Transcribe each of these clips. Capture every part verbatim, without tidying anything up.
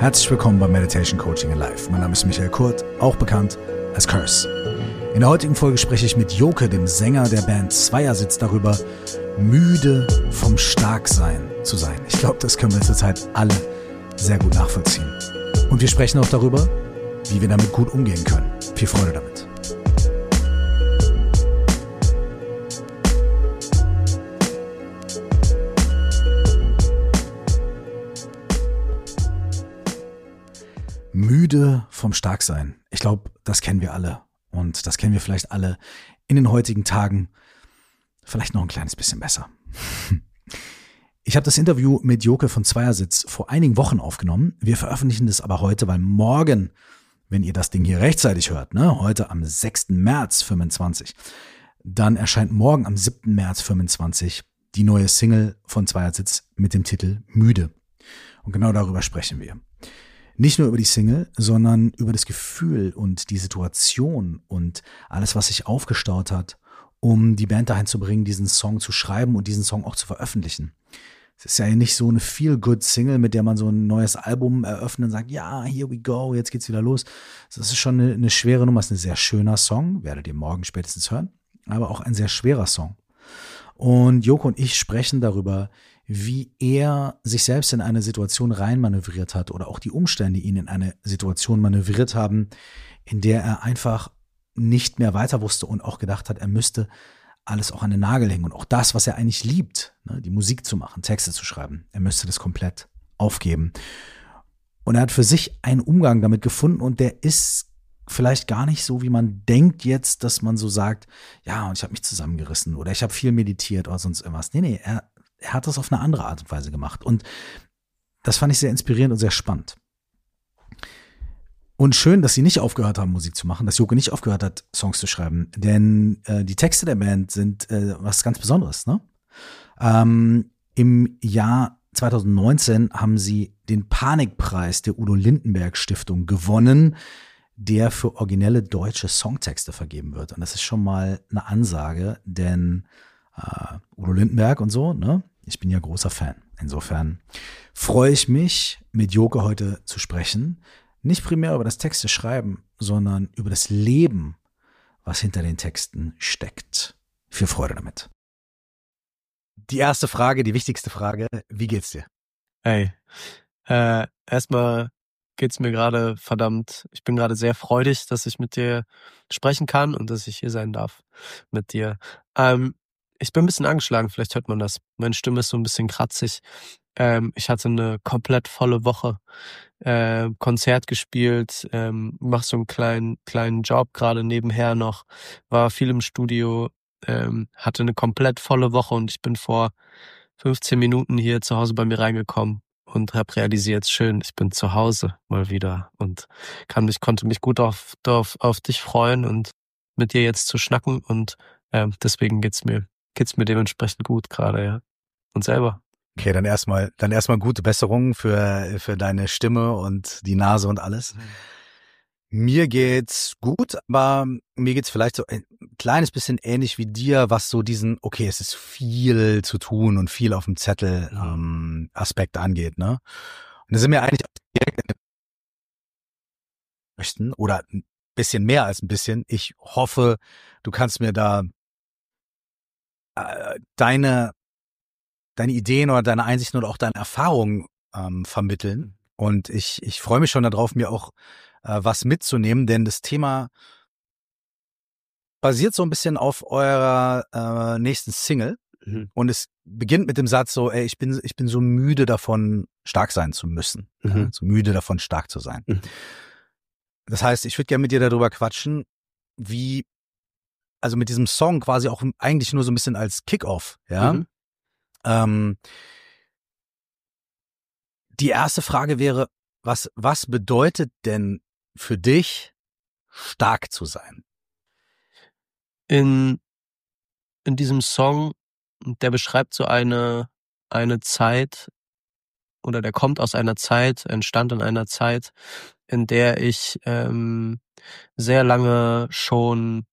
Herzlich willkommen bei Meditation Coaching in Life. Mein Name ist Michael Kurt, auch bekannt als Curse. In der heutigen Folge spreche ich mit Joke, dem Sänger der Band Zweiersitz, darüber, müde vom Starksein zu sein. Ich glaube, das können wir zurzeit alle sehr gut nachvollziehen. Und wir sprechen auch darüber, wie wir damit gut umgehen können. Viel Freude damit. Müde vom Starksein. Ich glaube, das kennen wir alle. Und das kennen wir vielleicht alle in den heutigen Tagen vielleicht noch ein kleines bisschen besser. Ich habe das Interview mit Joke von Zweiersitz vor einigen Wochen aufgenommen. Wir veröffentlichen das aber heute, weil morgen, wenn ihr das Ding hier rechtzeitig hört, ne, heute am sechsten März fünfundzwanzig, dann erscheint morgen am siebten März fünfundzwanzig die neue Single von Zweiersitz mit dem Titel Müde. Und genau darüber sprechen wir. Nicht nur über die Single, sondern über das Gefühl und die Situation und alles, was sich aufgestaut hat, um die Band dahin zu bringen, diesen Song zu schreiben und diesen Song auch zu veröffentlichen. Es ist ja nicht so eine Feel-Good-Single, mit der man so ein neues Album eröffnet und sagt, ja, here we go, jetzt geht's wieder los. Das ist schon eine, eine schwere Nummer, es ist ein sehr schöner Song, werdet ihr morgen spätestens hören, aber auch ein sehr schwerer Song. Und Joke und ich sprechen darüber, wie er sich selbst in eine Situation reinmanövriert hat oder auch die Umstände ihn in eine Situation manövriert haben, in der er einfach nicht mehr weiter wusste und auch gedacht hat, er müsste alles auch an den Nagel hängen und auch das, was er eigentlich liebt, ne, die Musik zu machen, Texte zu schreiben, er müsste das komplett aufgeben. Und er hat für sich einen Umgang damit gefunden und der ist vielleicht gar nicht so, wie man denkt jetzt, dass man so sagt, ja, und ich habe mich zusammengerissen oder ich habe viel meditiert oder sonst irgendwas. Nee, nee, er Er hat das auf eine andere Art und Weise gemacht. Und das fand ich sehr inspirierend und sehr spannend. Und schön, dass sie nicht aufgehört haben, Musik zu machen, dass Joke nicht aufgehört hat, Songs zu schreiben. Denn äh, die Texte der Band sind äh, was ganz Besonderes. Ne? Ähm, Im Jahr zwanzig neunzehn haben sie den Panikpreis der Udo Lindenberg Stiftung gewonnen, der für originelle deutsche Songtexte vergeben wird. Und das ist schon mal eine Ansage, denn Uh, Udo Lindenberg und so, ne? Ich bin ja großer Fan. Insofern freue ich mich, mit Joke heute zu sprechen. Nicht primär über das Texte schreiben, sondern über das Leben, was hinter den Texten steckt. Viel Freude damit. Die erste Frage, die wichtigste Frage, wie geht's dir? Hey, äh, erstmal geht's mir gerade verdammt, ich bin gerade sehr freudig, dass ich mit dir sprechen kann und dass ich hier sein darf mit dir. Ähm, Ich bin ein bisschen angeschlagen, vielleicht hört man das. Meine Stimme ist so ein bisschen kratzig. Ähm, ich hatte eine komplett volle Woche. Äh, Konzert gespielt, ähm, mach so einen kleinen kleinen Job gerade nebenher noch, war viel im Studio, ähm, hatte eine komplett volle Woche und ich bin vor fünfzehn Minuten hier zu Hause bei mir reingekommen und habe realisiert, schön, ich bin zu Hause mal wieder und kann mich konnte mich gut auf auf auf dich freuen und mit dir jetzt zu schnacken und ähm, deswegen geht's mir geht's mir dementsprechend gut gerade, ja. Und selber. Okay, dann erstmal, dann erstmal gute Besserung für, für deine Stimme und die Nase und alles. Mhm. Mir geht's gut, aber mir geht's vielleicht so ein kleines bisschen ähnlich wie dir, was so diesen, okay, es ist viel zu tun und viel auf dem Zettel, mhm. ähm, Aspekt angeht, ne? Und da sind wir eigentlich möchten oder ein bisschen mehr als ein bisschen. Ich hoffe, du kannst mir da deine deine Ideen oder deine Einsichten oder auch deine Erfahrungen ähm, vermitteln. Und ich ich freue mich schon darauf, mir auch äh, was mitzunehmen, denn das Thema basiert so ein bisschen auf eurer äh, nächsten Single. Mhm. Und es beginnt mit dem Satz so, ey, ich bin ich bin so müde davon, stark sein zu müssen. Mhm. Ja, so müde davon, stark zu sein. Mhm. Das heißt, ich würde gerne mit dir darüber quatschen, wie also mit diesem Song quasi auch eigentlich nur so ein bisschen als Kick-Off, ja. Mhm. Ähm, die erste Frage wäre, was, was bedeutet denn für dich, stark zu sein? In, in diesem Song, der beschreibt so eine, eine Zeit oder der kommt aus einer Zeit, entstand in einer Zeit, in der ich ähm, sehr lange schon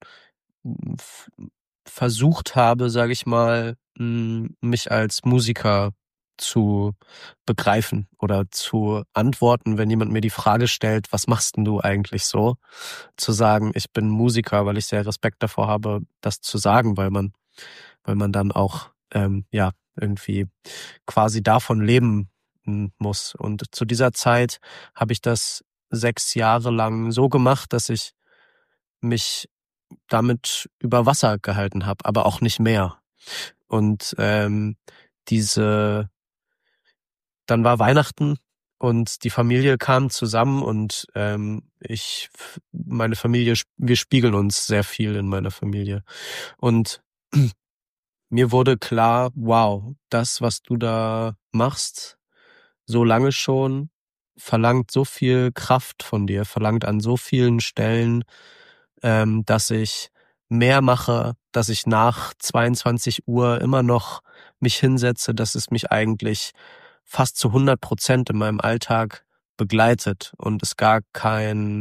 f- versucht habe, sage ich mal, mich als Musiker zu begreifen oder zu antworten, wenn jemand mir die Frage stellt, was machst denn du eigentlich so? Zu sagen, ich bin Musiker, weil ich sehr Respekt davor habe, das zu sagen, weil man, weil man dann auch ähm, ja irgendwie quasi davon leben m, muss. Und zu dieser Zeit habe ich das sechs Jahre lang so gemacht, dass ich mich damit über Wasser gehalten habe, aber auch nicht mehr. Und ähm, diese, dann war Weihnachten und die Familie kam zusammen und ähm, ich, meine Familie, wir spiegeln uns sehr viel in meiner Familie. Und mir wurde klar, wow, das, was du da machst, so lange schon, verlangt so viel Kraft von dir, verlangt an so vielen Stellen, ähm, dass ich mehr mache, dass ich nach zweiundzwanzig Uhr immer noch mich hinsetze, dass es mich eigentlich fast zu hundert Prozent in meinem Alltag begleitet und es gar kein,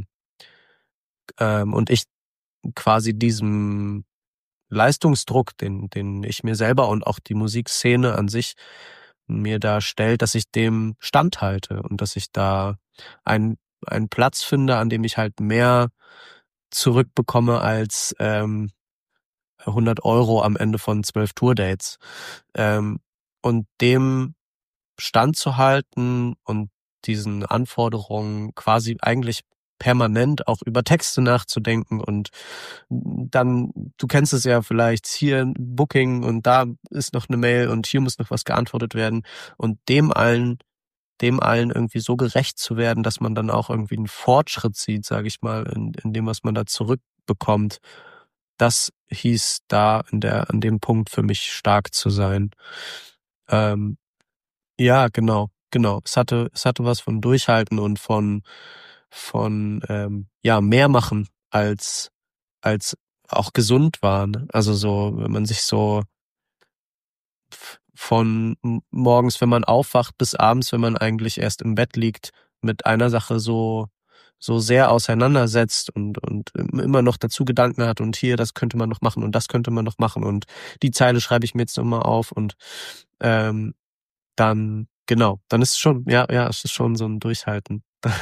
ähm, und ich quasi diesem Leistungsdruck, den, den ich mir selber und auch die Musikszene an sich mir da stellt, dass ich dem standhalte und dass ich da einen, einen Platz finde, an dem ich halt mehr zurückbekomme als ähm, hundert Euro am Ende von zwölf Tourdates. Ähm, und dem standzuhalten und diesen Anforderungen quasi eigentlich permanent auch über Texte nachzudenken und dann, du kennst es ja vielleicht, hier ein Booking und da ist noch eine Mail und hier muss noch was geantwortet werden und dem allen, dem allen irgendwie so gerecht zu werden, dass man dann auch irgendwie einen Fortschritt sieht, sage ich mal, in, in dem, was man da zurückbekommt. Das hieß da in der, an dem Punkt für mich stark zu sein. Ähm, ja, genau, genau. Es hatte, es hatte was von Durchhalten und von, von, ähm, ja, mehr machen als, als auch gesund war. Ne? Also so, wenn man sich so f- von m- morgens, wenn man aufwacht, bis abends, wenn man eigentlich erst im Bett liegt, mit einer Sache so, so sehr auseinandersetzt und, und immer noch dazu Gedanken hat und hier, das könnte man noch machen und das könnte man noch machen und die Zeile schreibe ich mir jetzt nochmal auf und, ähm, dann, genau, dann ist es schon, ja, ja, es ist schon so ein Durchhalten.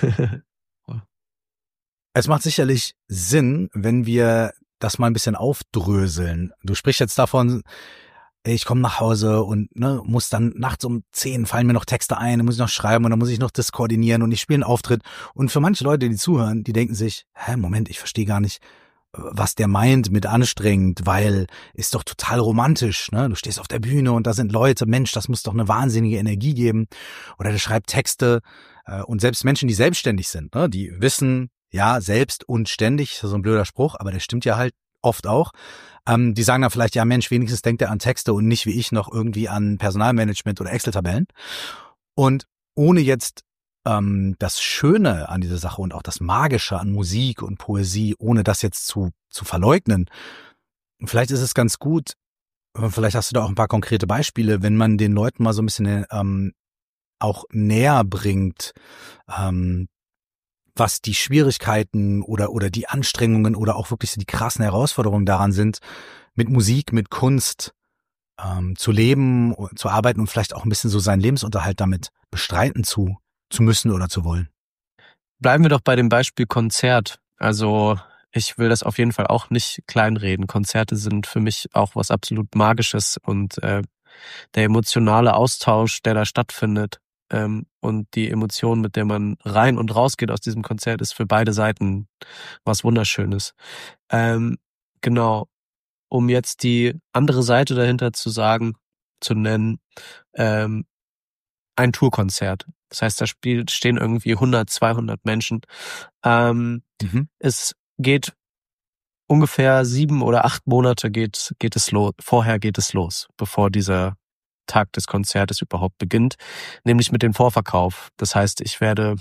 Es macht sicherlich Sinn, wenn wir das mal ein bisschen aufdröseln. Du sprichst jetzt davon, ich komme nach Hause und ne, muss dann nachts um zehn fallen mir noch Texte ein, dann muss ich noch schreiben und dann muss ich noch das koordinieren und ich spiele einen Auftritt. Und für manche Leute, die zuhören, die denken sich, hä, Moment, ich verstehe gar nicht, was der meint mit anstrengend, weil ist doch total romantisch, ne? Du stehst auf der Bühne und da sind Leute, Mensch, das muss doch eine wahnsinnige Energie geben. Oder der schreibt Texte äh, und selbst Menschen, die selbstständig sind, ne? Die wissen, ja, selbst und ständig, so ein blöder Spruch, aber der stimmt ja halt oft auch. Ähm, die sagen dann vielleicht, ja Mensch, wenigstens denkt er an Texte und nicht wie ich noch irgendwie an Personalmanagement oder Excel-Tabellen. Und ohne jetzt ähm, das Schöne an dieser Sache und auch das Magische an Musik und Poesie, ohne das jetzt zu, zu verleugnen, vielleicht ist es ganz gut, vielleicht hast du da auch ein paar konkrete Beispiele, wenn man den Leuten mal so ein bisschen ähm, auch näher bringt, ähm, was die Schwierigkeiten oder oder die Anstrengungen oder auch wirklich die krassen Herausforderungen daran sind, mit Musik, mit Kunst ähm, zu leben, zu arbeiten und vielleicht auch ein bisschen so seinen Lebensunterhalt damit bestreiten zu zu müssen oder zu wollen. Bleiben wir doch bei dem Beispiel Konzert. Also ich will das auf jeden Fall auch nicht kleinreden. Konzerte sind für mich auch was absolut Magisches und äh, der emotionale Austausch, der da stattfindet ähm, und die Emotion, mit der man rein und rausgeht aus diesem Konzert, ist für beide Seiten was Wunderschönes. Ähm, genau, um jetzt die andere Seite dahinter zu sagen, zu nennen, ähm, ein Tourkonzert. Das heißt, da spielt, stehen irgendwie hundert, zweihundert Menschen. Ähm, Mhm. es geht ungefähr sieben oder acht Monate geht, geht es los. Vorher geht es los, bevor dieser Tag des Konzertes überhaupt beginnt, nämlich mit dem Vorverkauf. Das heißt, ich werde,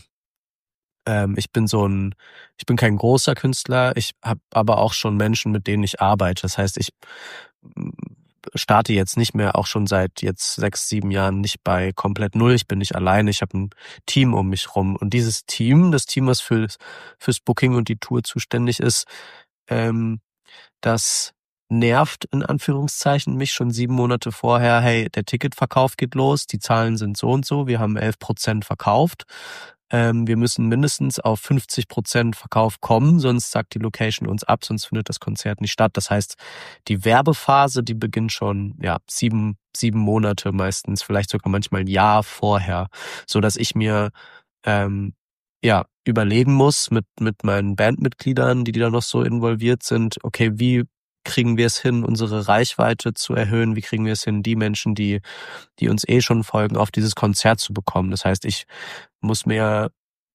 ähm, ich bin so ein, ich bin kein großer Künstler, ich habe aber auch schon Menschen, mit denen ich arbeite. Das heißt, ich mm, starte jetzt nicht mehr, auch schon seit jetzt sechs, sieben Jahren nicht bei komplett null. Ich bin nicht alleine, ich habe ein Team um mich rum. Und dieses Team, das Team, was fürs, fürs Booking und die Tour zuständig ist, ähm, das nervt in Anführungszeichen mich schon sieben Monate vorher, hey, der Ticketverkauf geht los, die Zahlen sind so und so, wir haben elf Prozent verkauft. Ähm, wir müssen mindestens auf fünfzig Prozent Verkauf kommen, sonst sagt die Location uns ab, sonst findet das Konzert nicht statt. Das heißt, die Werbephase, die beginnt schon ja sieben, sieben Monate meistens, vielleicht sogar manchmal ein Jahr vorher, so dass ich mir ähm, ja überlegen muss mit mit meinen Bandmitgliedern, die, die da noch so involviert sind, okay, wie kriegen wir es hin, unsere Reichweite zu erhöhen? Wie kriegen wir es hin, die Menschen, die die uns eh schon folgen, auf dieses Konzert zu bekommen? Das heißt, ich muss mir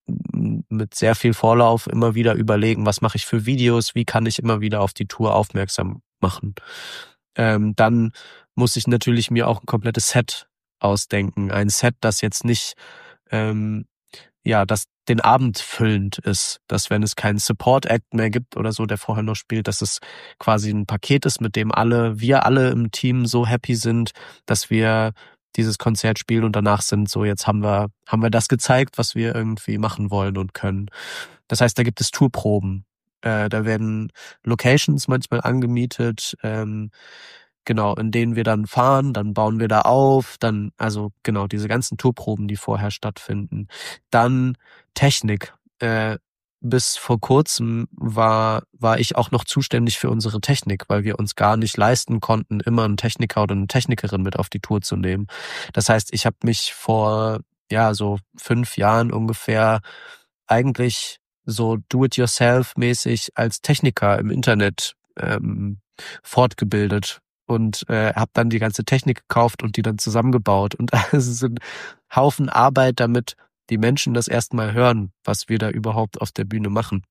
mit sehr viel Vorlauf immer wieder überlegen, was mache ich für Videos, wie kann ich immer wieder auf die Tour aufmerksam machen. Ähm, dann muss ich natürlich mir auch ein komplettes Set ausdenken. Ein Set, das jetzt nicht ähm, ja, das den Abend füllend ist, dass wenn es keinen Support-Act mehr gibt oder so, der vorher noch spielt, dass es quasi ein Paket ist, mit dem alle, wir alle im Team so happy sind, dass wir dieses Konzert spielen und danach sind so, jetzt haben wir, haben wir das gezeigt, was wir irgendwie machen wollen und können. Das heißt, da gibt es Tourproben. Äh, da werden Locations manchmal angemietet, ähm, genau, in denen wir dann fahren, dann bauen wir da auf, dann, also genau, diese ganzen Tourproben, die vorher stattfinden. Dann Technik. Äh, bis vor kurzem war, war ich auch noch zuständig für unsere Technik, weil wir uns gar nicht leisten konnten, immer einen Techniker oder eine Technikerin mit auf die Tour zu nehmen. Das heißt, ich habe mich vor, ja, so fünf Jahren ungefähr eigentlich so do-it-yourself-mäßig als Techniker im Internet ähm, fortgebildet und äh, habe dann die ganze Technik gekauft und die dann zusammengebaut. Und es ist ein Haufen Arbeit, damit die Menschen das erstmal hören, was wir da überhaupt auf der Bühne machen.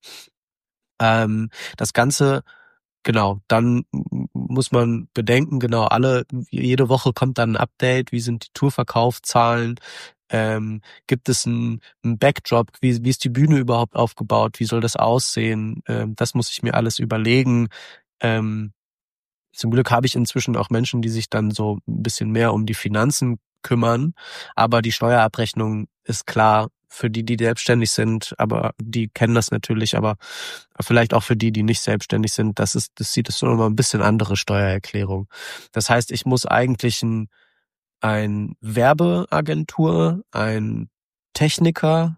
Ähm, das Ganze, genau, dann muss man bedenken, genau, alle, jede Woche kommt dann ein Update, wie sind die Tourverkaufszahlen, ähm, gibt es ein, ein Backdrop, wie, wie ist die Bühne überhaupt aufgebaut, wie soll das aussehen, ähm, das muss ich mir alles überlegen. Ähm, zum Glück habe ich inzwischen auch Menschen, die sich dann so ein bisschen mehr um die Finanzen kümmern, aber die Steuerabrechnung ist klar für die, die selbstständig sind, aber die kennen das natürlich, aber vielleicht auch für die, die nicht selbstständig sind, das ist, das sieht es so nochmal ein bisschen andere Steuererklärung. Das heißt, ich muss eigentlich ein, ein Werbeagentur, ein Techniker,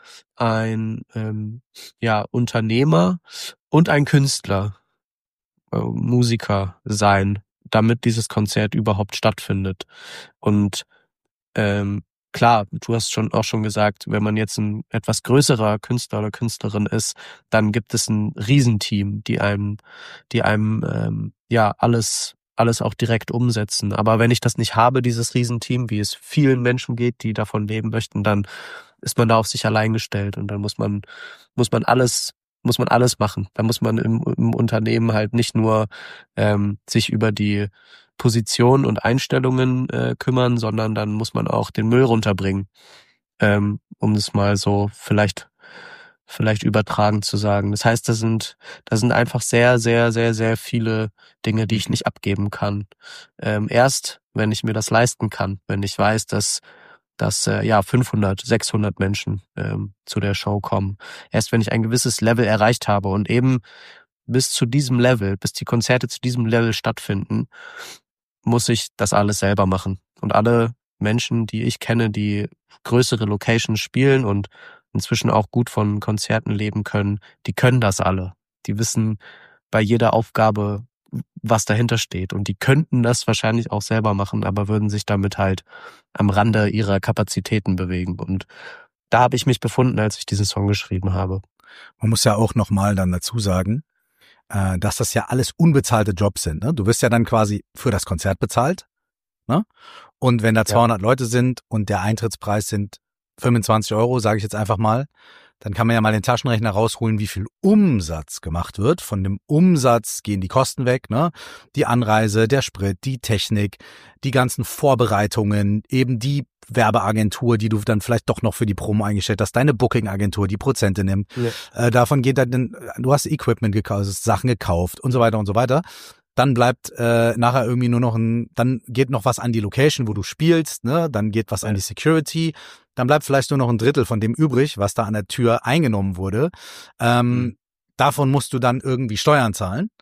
ein ähm, ja Unternehmer und ein Künstler, äh, Musiker sein, damit dieses Konzert überhaupt stattfindet. Und ähm, klar, du hast schon auch schon gesagt, wenn man jetzt ein etwas größerer Künstler oder Künstlerin ist, dann gibt es ein Riesenteam, die einem, die einem ähm, ja alles alles auch direkt umsetzen. Aber wenn ich das nicht habe, dieses Riesenteam, wie es vielen Menschen geht, die davon leben möchten, dann ist man da auf sich allein gestellt und dann muss man muss man alles muss man alles machen. Da muss man im, im Unternehmen halt nicht nur ähm, sich über die Position und Einstellungen äh, kümmern, sondern dann muss man auch den Müll runterbringen, ähm, um es mal so vielleicht vielleicht übertragen zu sagen. Das heißt, da sind da sind einfach sehr, sehr, sehr, sehr viele Dinge, die ich nicht abgeben kann. Ähm, erst, wenn ich mir das leisten kann, wenn ich weiß, dass dass äh, ja fünfhundert, sechshundert Menschen ähm, zu der Show kommen. Erst wenn ich ein gewisses Level erreicht habe und eben bis zu diesem Level, bis die Konzerte zu diesem Level stattfinden, muss ich das alles selber machen. Und alle Menschen, die ich kenne, die größere Locations spielen und inzwischen auch gut von Konzerten leben können, die können das alle. Die wissen bei jeder Aufgabe, was dahinter steht. Und die könnten das wahrscheinlich auch selber machen, aber würden sich damit halt am Rande ihrer Kapazitäten bewegen. Und da habe ich mich befunden, als ich diesen Song geschrieben habe. Man muss ja auch nochmal dann dazu sagen, dass das ja alles unbezahlte Jobs sind. Ne? Du wirst ja dann quasi für das Konzert bezahlt. Ne? Und wenn da zweihundert ja. Leute sind und der Eintrittspreis sind fünfundzwanzig Euro, sage ich jetzt einfach mal, dann kann man ja mal den Taschenrechner rausholen, wie viel Umsatz gemacht wird. Von dem Umsatz gehen die Kosten weg, ne? Die Anreise, der Sprit, die Technik, die ganzen Vorbereitungen, eben die Werbeagentur, die du dann vielleicht doch noch für die Promo eingestellt hast, deine Booking-Agentur, die Prozente nimmt. Ja. Äh, davon geht dann, du hast Equipment gekauft, Sachen gekauft und so weiter und so weiter. Dann bleibt äh, nachher irgendwie nur noch ein, dann geht noch was an die Location, wo du spielst, ne? Dann geht was ja. an die Security. Dann bleibt vielleicht nur noch ein Drittel von dem übrig, was da an der Tür eingenommen wurde. Ähm, mhm. Davon musst du dann irgendwie Steuern zahlen.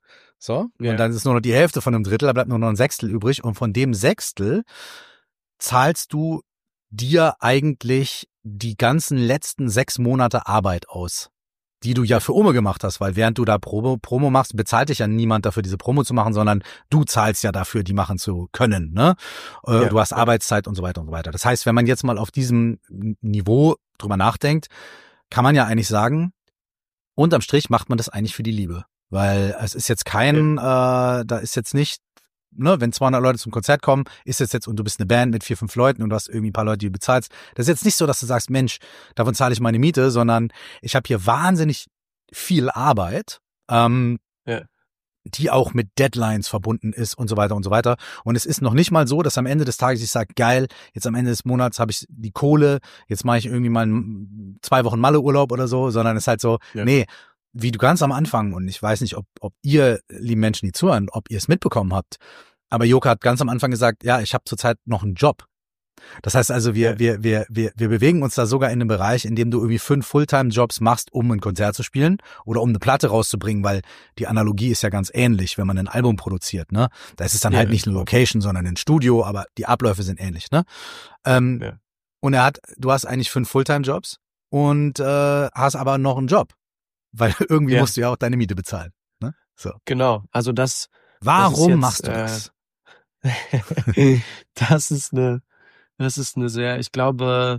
So, Ja. und dann ist nur noch die Hälfte von einem Drittel, da bleibt nur noch ein Sechstel übrig. Und von dem Sechstel zahlst du dir eigentlich die ganzen letzten sechs Monate Arbeit aus, die du ja für Ome gemacht hast, weil während du da Promo, Promo machst, bezahlt dich ja niemand dafür, diese Promo zu machen, sondern du zahlst ja dafür, die machen zu können, ne? Äh, Ja, du hast ja. Arbeitszeit und so weiter und so weiter. Das heißt, wenn man jetzt mal auf diesem Niveau drüber nachdenkt, kann man ja eigentlich sagen, unterm Strich macht man das eigentlich für die Liebe. Weil es ist jetzt kein, äh, da ist jetzt nicht, ne, wenn zweihundert Leute zum Konzert kommen, ist es jetzt, und du bist eine Band mit vier, fünf Leuten und du hast irgendwie ein paar Leute, die du bezahlst. Das ist jetzt nicht so, dass du sagst, Mensch, davon zahle ich meine Miete, sondern ich habe hier wahnsinnig viel Arbeit, ähm, Ja. die auch mit Deadlines verbunden ist und so weiter und so weiter. Und es ist noch nicht mal so, dass am Ende des Tages ich sage, geil, jetzt am Ende des Monats habe ich die Kohle, jetzt mache ich irgendwie mal ein- zwei Wochen Malle-Urlaub oder so, sondern es ist halt so, Ja. nee, wie du ganz am Anfang, und ich weiß nicht, ob, ob ihr, lieben Menschen, die zuhören, ob ihr es mitbekommen habt, aber Joka hat ganz am Anfang gesagt, ja, ich habe zurzeit noch einen Job. Das heißt also, wir, Ja. wir, wir, wir, wir bewegen uns da sogar in einem Bereich, in dem du irgendwie fünf Fulltime-Jobs machst, um ein Konzert zu spielen oder um eine Platte rauszubringen, weil die Analogie ist ja ganz ähnlich, wenn man ein Album produziert, ne? Da ist es dann Ja, halt nicht eine klar. Location, sondern ein Studio, aber die Abläufe sind ähnlich, ne? Ähm, Ja. Und er hat, du hast eigentlich fünf Fulltime-Jobs und äh, hast aber noch einen Job, weil irgendwie Ja. musst du ja auch deine Miete bezahlen, ne? So. Genau, also das, Warum jetzt, machst du äh, das? das ist eine, das ist eine sehr, ich glaube,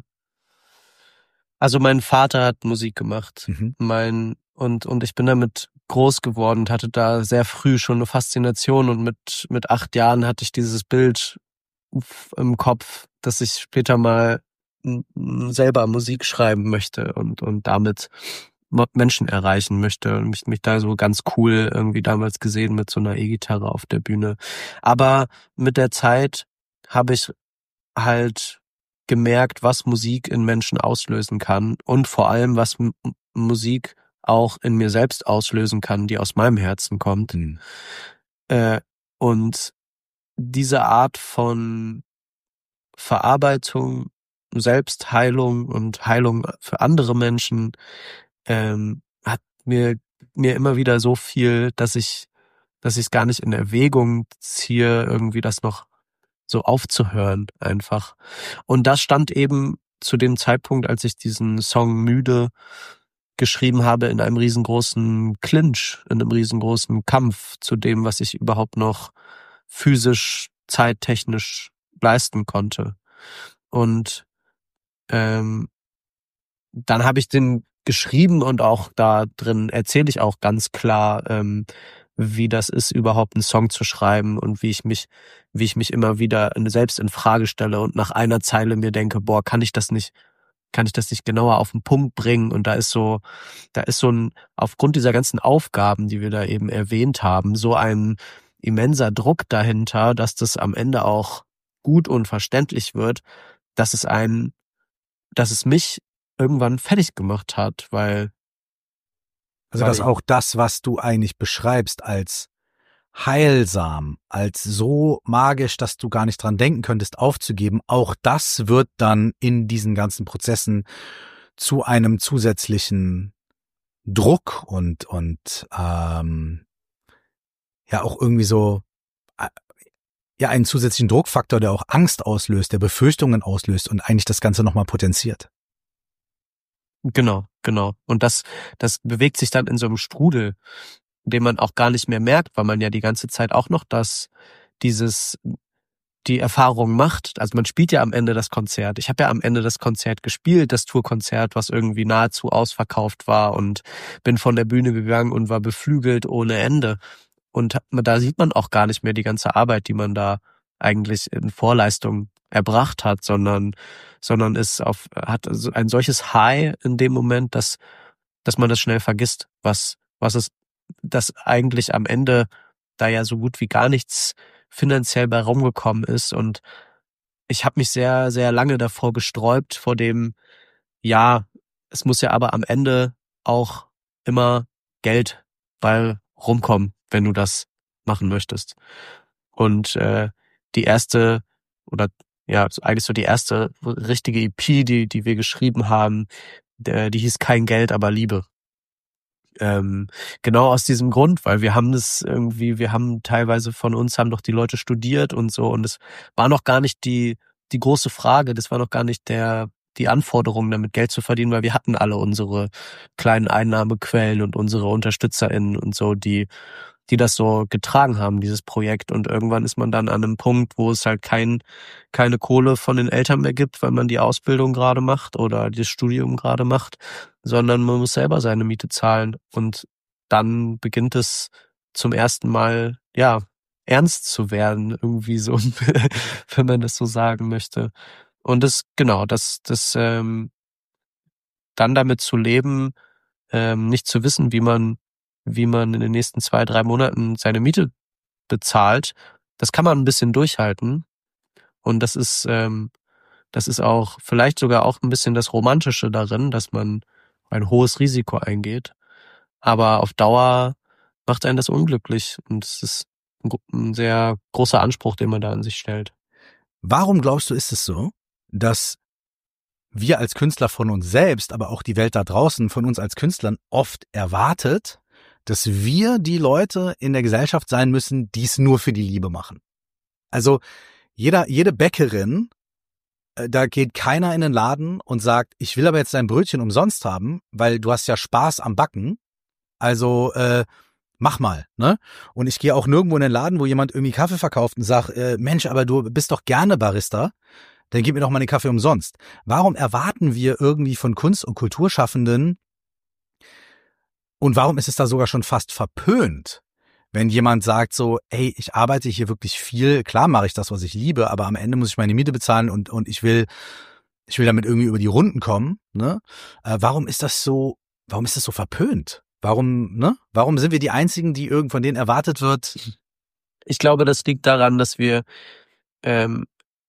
also mein Vater hat Musik gemacht, Mhm. mein, und, und ich bin damit groß geworden und hatte da sehr früh schon eine Faszination, und mit, mit acht Jahren hatte ich dieses Bild f- im Kopf, dass ich später mal m- m- selber Musik schreiben möchte und, und damit Mo- Menschen erreichen möchte, und mich, mich da so ganz cool irgendwie damals gesehen mit so einer E-Gitarre auf der Bühne. Aber mit der Zeit habe ich halt gemerkt, was Musik in Menschen auslösen kann, und vor allem, was M- Musik auch in mir selbst auslösen kann, die aus meinem Herzen kommt. Hm. Äh, und diese Art von Verarbeitung, Selbstheilung und Heilung für andere Menschen ähm, hat mir mir immer wieder so viel, dass ich dass ich es gar nicht in Erwägung ziehe, irgendwie das noch so aufzuhören einfach. Und das stand eben zu dem Zeitpunkt, als ich diesen Song Müde geschrieben habe, in einem riesengroßen Clinch, in einem riesengroßen Kampf zu dem, was ich überhaupt noch physisch, zeittechnisch leisten konnte. Und ähm, dann habe ich den geschrieben, und auch da drin erzähle ich auch ganz klar, ähm, wie das ist, überhaupt einen Song zu schreiben, und wie ich mich, wie ich mich immer wieder selbst in Frage stelle und nach einer Zeile mir denke, boah, kann ich das nicht, kann ich das nicht genauer auf den Punkt bringen? Und da ist so, da ist so ein, aufgrund dieser ganzen Aufgaben, die wir da eben erwähnt haben, so ein immenser Druck dahinter, dass das am Ende auch gut und verständlich wird, dass es einen, dass es mich irgendwann fertig gemacht hat, weil Also weil dass auch das, was du eigentlich beschreibst als heilsam, als so magisch, dass du gar nicht dran denken könntest, aufzugeben, auch das wird dann in diesen ganzen Prozessen zu einem zusätzlichen Druck und und ähm, ja auch irgendwie so äh, ja einen zusätzlichen Druckfaktor, der auch Angst auslöst, der Befürchtungen auslöst und eigentlich das Ganze nochmal potenziert. genau, genau. Und das, das bewegt sich dann in so einem Strudel, den man auch gar nicht mehr merkt, weil man ja die ganze Zeit auch noch das, dieses, die Erfahrung macht. Also man spielt ja am Ende das Konzert. Ich habe ja am Ende das Konzert gespielt, das Tourkonzert, was irgendwie nahezu ausverkauft war, und bin von der Bühne gegangen und war beflügelt ohne Ende. Und da sieht man auch gar nicht mehr die ganze Arbeit, die man da eigentlich in Vorleistung erbracht hat, sondern, sondern ist auf, hat so ein solches High in dem Moment, dass, dass man das schnell vergisst, was, was es, dass eigentlich am Ende da ja so gut wie gar nichts finanziell bei rumgekommen ist. Und ich habe mich sehr, sehr lange davor gesträubt, vor dem, ja, es muss ja aber am Ende auch immer Geld bei rumkommen, wenn du das machen möchtest. Und äh, die erste, oder ja, eigentlich so die erste richtige E P, die, die wir geschrieben haben, der, die hieß Kein Geld, aber Liebe. Ähm, genau aus diesem Grund, weil wir haben das irgendwie, wir haben teilweise von uns, haben doch die Leute studiert und so, und es war noch gar nicht die, die große Frage, das war noch gar nicht der, die Anforderung, damit Geld zu verdienen, weil wir hatten alle unsere kleinen Einnahmequellen und unsere UnterstützerInnen und so, die, die das so getragen haben, dieses Projekt. Und irgendwann ist man dann an einem Punkt, wo es halt kein, keine Kohle von den Eltern mehr gibt, weil man die Ausbildung gerade macht oder das Studium gerade macht, sondern man muss selber seine Miete zahlen. Und dann beginnt es zum ersten Mal, ja, ernst zu werden, irgendwie so, wenn man das so sagen möchte. Und das, genau, das, das, ähm, dann damit zu leben, ähm, nicht zu wissen, wie man, wie man in den nächsten zwei, drei Monaten seine Miete bezahlt, das kann man ein bisschen durchhalten. Und das ist, ähm, das ist auch vielleicht sogar auch ein bisschen das Romantische darin, dass man ein hohes Risiko eingeht. Aber auf Dauer macht einen das unglücklich. Und es ist ein, ein sehr großer Anspruch, den man da an sich stellt. Warum glaubst du, ist es so, dass wir als Künstler von uns selbst, aber auch die Welt da draußen von uns als Künstlern oft erwartet, dass wir die Leute in der Gesellschaft sein müssen, die es nur für die Liebe machen? Also jeder, jede Bäckerin, äh, da geht keiner in den Laden und sagt, ich will aber jetzt dein Brötchen umsonst haben, weil du hast ja Spaß am Backen. Also äh, mach mal, ne? Und ich gehe auch nirgendwo in den Laden, wo jemand irgendwie Kaffee verkauft und sagt, äh, Mensch, aber du bist doch gerne Barista, dann gib mir doch mal den Kaffee umsonst. Warum erwarten wir irgendwie von Kunst- und Kulturschaffenden, und warum ist es da sogar schon fast verpönt, wenn jemand sagt so, ey, ich arbeite hier wirklich viel, klar mache ich das, was ich liebe, aber am Ende muss ich meine Miete bezahlen und und ich will ich will damit irgendwie über die Runden kommen, ne? Äh, warum ist das so, warum ist das so verpönt? Warum, ne? Warum sind wir die Einzigen, die irgend von denen erwartet wird? Ich glaube, das liegt daran, dass wir ähm,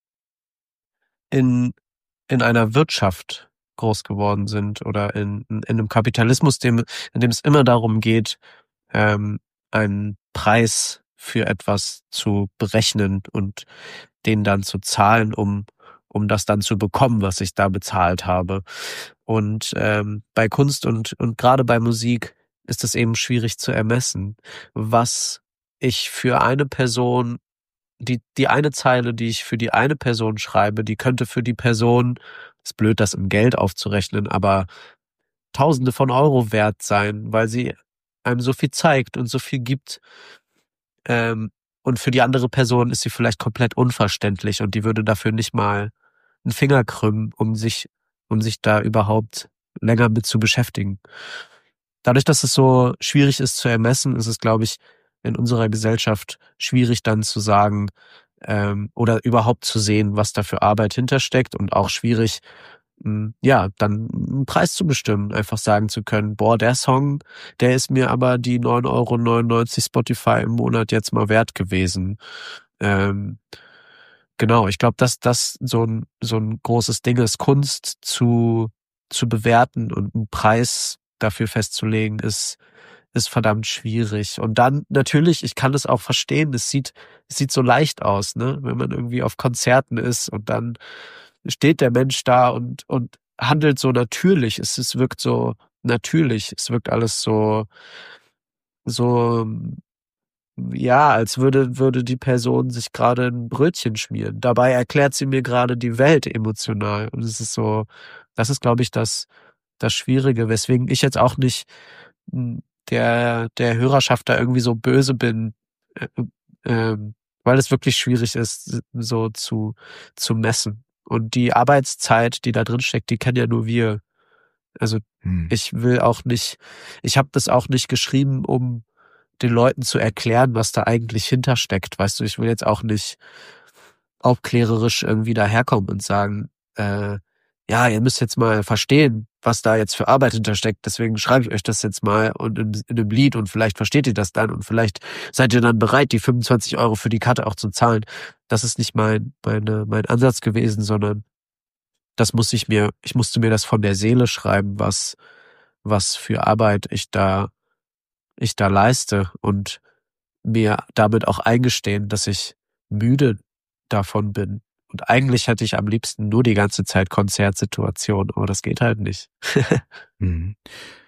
in in einer Wirtschaft groß geworden sind oder in, in einem Kapitalismus, dem, in dem es immer darum geht, ähm, einen Preis für etwas zu berechnen und den dann zu zahlen, um um das dann zu bekommen, was ich da bezahlt habe. Und ähm, bei Kunst und und gerade bei Musik ist es eben schwierig zu ermessen, was ich für eine Person, die die eine Zeile, die ich für die eine Person schreibe, die könnte für die Person, ist blöd, das in Geld aufzurechnen, aber Tausende von Euro wert sein, weil sie einem so viel zeigt und so viel gibt. Ähm, und für die andere Person ist sie vielleicht komplett unverständlich und die würde dafür nicht mal einen Finger krümmen, um sich, um sich da überhaupt länger mit zu beschäftigen. Dadurch, dass es so schwierig ist zu ermessen, ist es, glaube ich, in unserer Gesellschaft schwierig dann zu sagen ähm, oder überhaupt zu sehen, was da für Arbeit hintersteckt, und auch schwierig, mh, ja, dann einen Preis zu bestimmen, einfach sagen zu können, boah, der Song, der ist mir aber die neun Euro neunundneunzig Spotify im Monat jetzt mal wert gewesen. Ähm, genau, ich glaube, dass das so ein so ein großes Ding ist, Kunst zu zu bewerten und einen Preis dafür festzulegen, ist ist verdammt schwierig. Und dann natürlich, ich kann es auch verstehen, es sieht es sieht so leicht aus, ne, wenn man irgendwie auf Konzerten ist und dann steht der Mensch da und und handelt so natürlich. Es, es wirkt so natürlich. Es wirkt alles so so ja, als würde würde die Person sich gerade ein Brötchen schmieren. Dabei erklärt sie mir gerade die Welt emotional. Und es ist so, das ist, glaube ich, das das Schwierige, weswegen ich jetzt auch nicht mh, der der Hörerschaft da irgendwie so böse bin, äh, ähm, weil es wirklich schwierig ist, so zu zu messen. Und die Arbeitszeit, die da drin steckt, die kennen ja nur wir. Also Hm. ich will auch nicht, ich habe das auch nicht geschrieben, um den Leuten zu erklären, was da eigentlich hintersteckt. Weißt du, ich will jetzt auch nicht aufklärerisch irgendwie daherkommen und sagen, äh, ja, ihr müsst jetzt mal verstehen, was da jetzt für Arbeit hintersteckt. Deswegen schreibe ich euch das jetzt mal und in, in einem Lied und vielleicht versteht ihr das dann und vielleicht seid ihr dann bereit, die fünfundzwanzig Euro für die Karte auch zu zahlen. Das ist nicht mein, meine, mein Ansatz gewesen, sondern das muss ich mir, ich musste mir das von der Seele schreiben, was, was für Arbeit ich da, ich da leiste und mir damit auch eingestehen, dass ich müde davon bin. Und eigentlich hätte ich am liebsten nur die ganze Zeit Konzertsituation, aber das geht halt nicht. Mhm.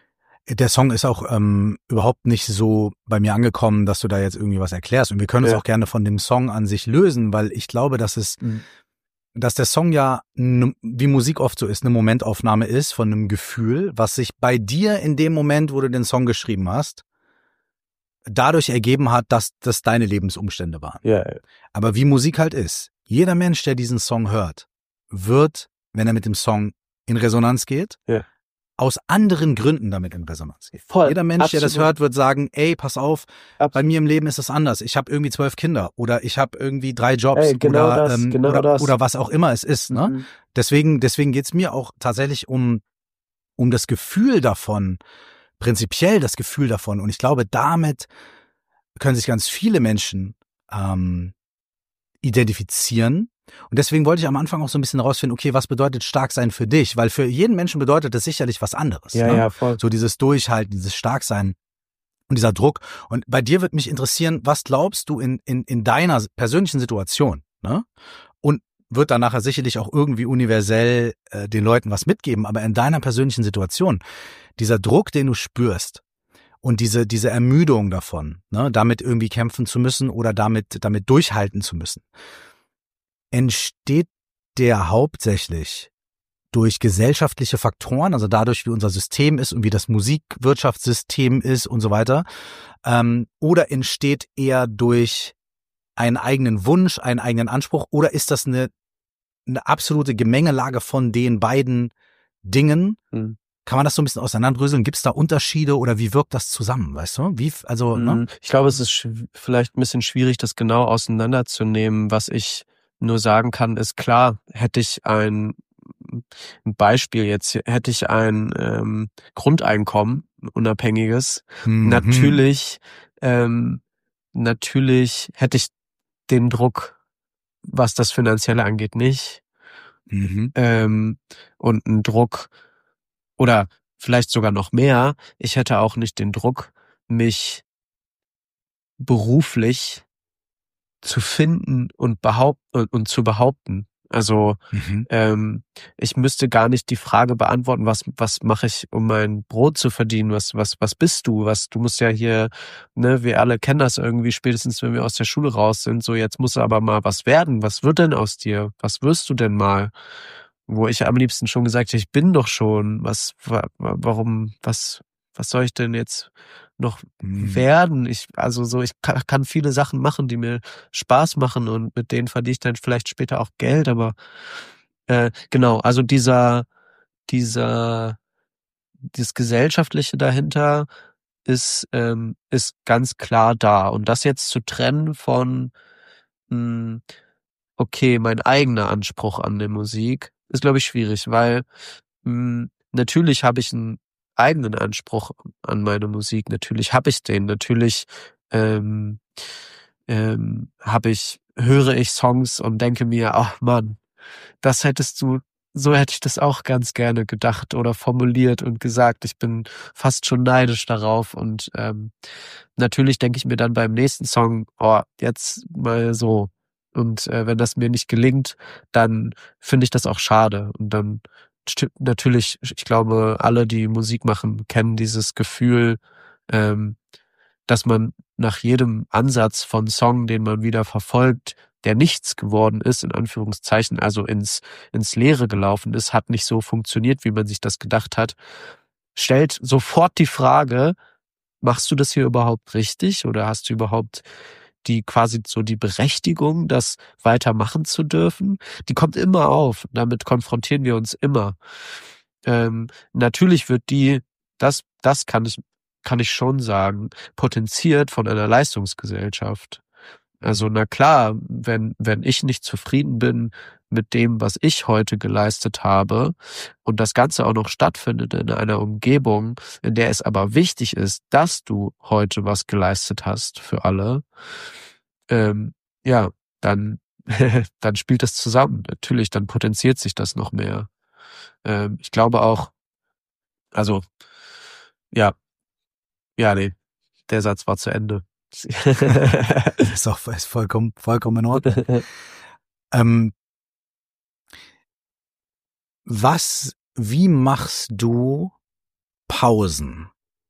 Der Song ist auch ähm, überhaupt nicht so bei mir angekommen, dass du da jetzt irgendwie was erklärst. Und wir können Ja. uns auch gerne von dem Song an sich lösen, weil ich glaube, dass es, Mhm. dass der Song ja, n- wie Musik oft so ist, eine Momentaufnahme ist von einem Gefühl, was sich bei dir in dem Moment, wo du den Song geschrieben hast, dadurch ergeben hat, dass das deine Lebensumstände waren. Ja, Aber wie Musik halt ist, jeder Mensch, der diesen Song hört, wird, wenn er mit dem Song in Resonanz geht, Ja. aus anderen Gründen damit in Resonanz geht. Voll, Jeder Mensch, der das absolut. hört, wird sagen, ey, pass auf, bei absolut. mir im Leben ist es anders. Ich habe irgendwie zwölf Kinder oder ich habe irgendwie drei Jobs Ey, genau oder, das, ähm, genau oder, das. oder was auch immer es ist. Ne? Mhm. Deswegen, deswegen geht's mir auch tatsächlich um, um das Gefühl davon, prinzipiell das Gefühl davon. Und ich glaube, damit können sich ganz viele Menschen ähm, identifizieren. Und deswegen wollte ich am Anfang auch so ein bisschen rausfinden, okay, was bedeutet stark sein für dich? Weil für jeden Menschen bedeutet das sicherlich was anderes. Ja, ne? ja, voll. So dieses Durchhalten, dieses Starksein und dieser Druck. Und bei dir wird mich interessieren, was glaubst du in, in, in deiner persönlichen Situation? Ne? Und wird dann nachher sicherlich auch irgendwie universell äh, den Leuten was mitgeben, aber in deiner persönlichen Situation, dieser Druck, den du spürst und diese, diese Ermüdung davon, ne, damit irgendwie kämpfen zu müssen oder damit, damit durchhalten zu müssen, entsteht der hauptsächlich durch gesellschaftliche Faktoren, also dadurch, wie unser System ist und wie das Musikwirtschaftssystem ist und so weiter, ähm, oder entsteht eher durch einen eigenen Wunsch, einen eigenen Anspruch, oder ist das eine, eine absolute Gemengelage von den beiden Dingen? Mhm. Kann man das so ein bisschen auseinanderdröseln? Gibt es da Unterschiede oder wie wirkt das zusammen, weißt du? Wie, also, ne? Mhm. Ich glaube, es ist schw- vielleicht ein bisschen schwierig, das genau auseinanderzunehmen. Was ich nur sagen kann, ist klar, hätte ich ein, ein Beispiel jetzt, hätte ich ein ähm, Grundeinkommen, ein unabhängiges, Mhm. natürlich, ähm, natürlich hätte ich den Druck, was das Finanzielle angeht, nicht. Mhm. Ähm, und einen Druck, oder vielleicht sogar noch mehr, ich hätte auch nicht den Druck, mich beruflich zu finden und behaupt und, und zu behaupten. Also Mhm. ähm, ich müsste gar nicht die Frage beantworten, was was mache ich, um mein Brot zu verdienen? Was was was bist du? Was du musst ja hier, ne? Wir alle kennen das irgendwie spätestens, wenn wir aus der Schule raus sind. So jetzt muss aber mal was werden. Was wird denn aus dir? Was wirst du denn mal? Wo ich am liebsten schon gesagt hätte, ich bin doch schon. Was wa- wa- warum was was soll ich denn jetzt noch Mhm. werden? Ich also so ich kann, kann viele Sachen machen, die mir Spaß machen und mit denen verdiene ich dann vielleicht später auch Geld, aber äh, genau, also dieser, dieser, dieses Gesellschaftliche dahinter ist, ähm, ist ganz klar da. Und das jetzt zu trennen von, mh, okay, mein eigener Anspruch an der Musik, ist, glaube ich, schwierig, weil mh, natürlich habe ich einen eigenen Anspruch an meine Musik. Natürlich habe ich den. Natürlich ähm, ähm, habe ich, höre ich Songs und denke mir, ach Mann, das hättest du, so hätte ich das auch ganz gerne gedacht oder formuliert und gesagt. Ich bin fast schon neidisch darauf und ähm, natürlich denke ich mir dann beim nächsten Song, oh, jetzt mal so. Und äh, wenn das mir nicht gelingt, dann finde ich das auch schade. Und dann sti- natürlich, ich glaube, alle, die Musik machen, kennen dieses Gefühl, ähm, dass man nach jedem Ansatz von Song, den man wieder verfolgt, der nichts geworden ist, in Anführungszeichen, also ins, ins Leere gelaufen ist, hat nicht so funktioniert, wie man sich das gedacht hat, stellt sofort die Frage, machst du das hier überhaupt richtig oder hast du überhaupt die quasi so die Berechtigung, das weitermachen zu dürfen? Die kommt immer auf. Damit konfrontieren wir uns immer. Ähm, natürlich wird die, das, das kann ich, kann ich schon sagen, potenziert von einer Leistungsgesellschaft. Also na klar, wenn wenn ich nicht zufrieden bin mit dem, was ich heute geleistet habe und das Ganze auch noch stattfindet in einer Umgebung, in der es aber wichtig ist, dass du heute was geleistet hast für alle, ähm, ja, dann dann spielt das zusammen. Natürlich, dann potenziert sich das noch mehr. Ähm, ich glaube auch, also ja, ja, nee, der Satz war zu Ende. Ist auch ist vollkommen, vollkommen in Ordnung. Ähm, was, wie machst du Pausen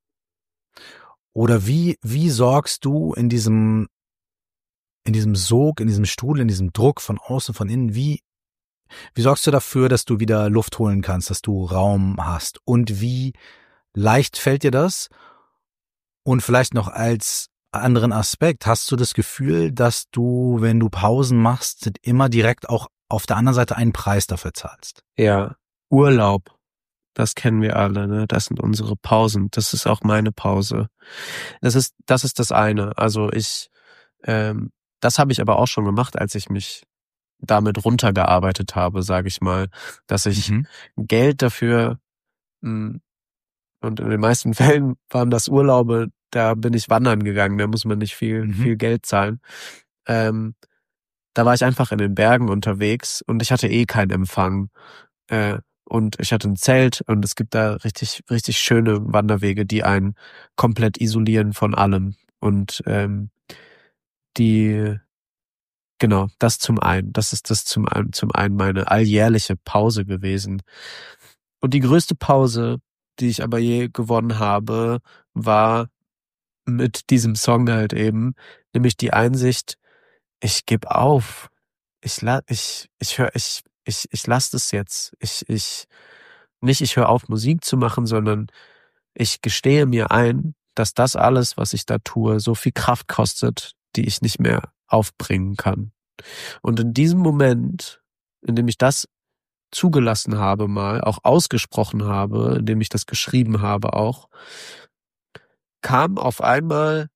Oder wie, wie sorgst du in diesem, in diesem Sog, in diesem Strudel, in diesem Druck von außen, von innen, wie, wie sorgst du dafür, dass du wieder Luft holen kannst, dass du Raum hast? Und wie leicht fällt dir das? Und vielleicht noch als anderen Aspekt, hast du das Gefühl, dass du, wenn du Pausen machst, immer direkt auch auf der anderen Seite einen Preis dafür zahlst? Ja, Urlaub. Das kennen wir alle, ne? Das sind unsere Pausen. Das ist auch meine Pause. Das ist, das ist das eine. Also ich, ähm, das habe ich aber auch schon gemacht, als ich mich damit runtergearbeitet habe, sage ich mal, dass ich Mhm. Geld dafür, mh, und in den meisten Fällen waren das Urlaube, da bin ich wandern gegangen, da muss man nicht viel, Mhm. viel Geld zahlen. Ähm, da war ich einfach in den Bergen unterwegs und ich hatte eh keinen Empfang. Äh, Und ich hatte ein Zelt und es gibt da richtig, richtig schöne Wanderwege, die einen komplett isolieren von allem. Und ähm, die, genau, das zum einen. Das ist das zum einen, zum einen meine alljährliche Pause gewesen. Und die größte Pause, die ich aber je gewonnen habe, war mit diesem Song halt eben, nämlich die Einsicht, ich gebe auf. Ich la ich ich höre ich ich ich lasse das jetzt. Ich ich nicht ich höre auf Musik zu machen, sondern ich gestehe mir ein, dass das alles, was ich da tue, so viel Kraft kostet, die ich nicht mehr aufbringen kann. Und in diesem Moment, in dem ich das zugelassen habe mal, auch ausgesprochen habe, in dem ich das geschrieben habe auch, kam auf einmal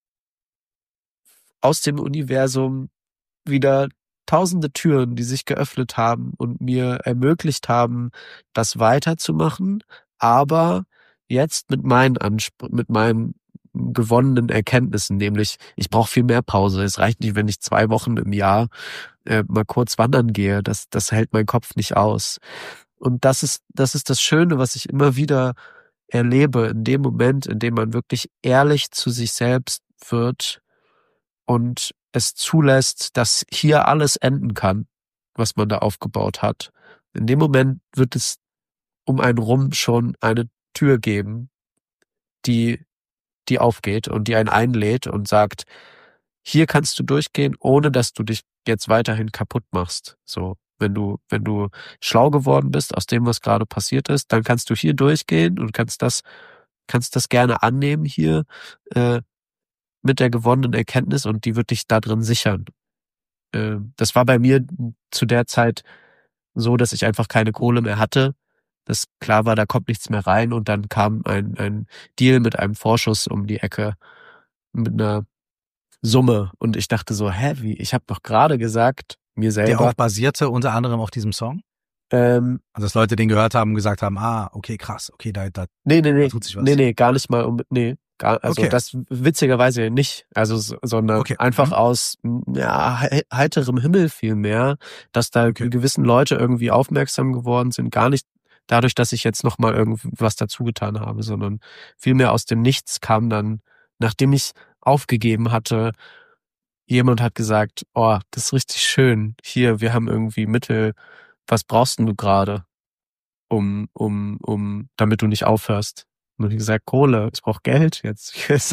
aus dem Universum wieder tausende Türen, die sich geöffnet haben und mir ermöglicht haben, das weiterzumachen, aber jetzt mit meinen Anspr- mit meinen gewonnenen Erkenntnissen, nämlich ich brauche viel mehr Pause. Es reicht nicht, wenn ich zwei Wochen im Jahr äh, mal kurz wandern gehe. Das das hält mein Kopf nicht aus. Und das ist das ist das Schöne, was ich immer wieder erlebe in dem Moment, in dem man wirklich ehrlich zu sich selbst wird und es zulässt, dass hier alles enden kann, was man da aufgebaut hat. In dem Moment wird es um einen rum schon eine Tür geben, die, die aufgeht und die einen einlädt und sagt, hier kannst du durchgehen, ohne dass du dich jetzt weiterhin kaputt machst. So, wenn du, wenn du schlau geworden bist aus dem, was gerade passiert ist, dann kannst du hier durchgehen und kannst das, kannst das gerne annehmen hier, äh, mit der gewonnenen Erkenntnis und die wird dich da drin sichern. Äh, das war bei mir zu der Zeit so, dass ich einfach keine Kohle mehr hatte. Das klar war, da kommt nichts mehr rein und dann kam ein, ein Deal mit einem Vorschuss um die Ecke mit einer Summe und ich dachte so, hä, wie? Ich habe doch gerade gesagt, mir Der selber. auch basierte unter anderem auf diesem Song? Ähm, Also dass Leute den gehört haben und gesagt haben, ah, okay, krass, okay, da, da, nee, nee, nee, da tut sich was. nee, nee, gar nicht mal um, nee, gar, also Okay. das witzigerweise nicht, also so- sondern Okay. einfach Mhm. aus ja, he- heiterem Himmel vielmehr, dass da Okay. gewissen Leute irgendwie aufmerksam geworden sind, gar nicht dadurch, dass ich jetzt noch mal irgendwas dazu getan habe, sondern vielmehr aus dem Nichts kam dann, nachdem ich aufgegeben hatte, jemand hat gesagt, oh, das ist richtig schön, hier, wir haben irgendwie Mittel, was brauchst denn du gerade, um, um, um, damit du nicht aufhörst? Und ich gesagt, Kohle, ich brauche Geld jetzt. Das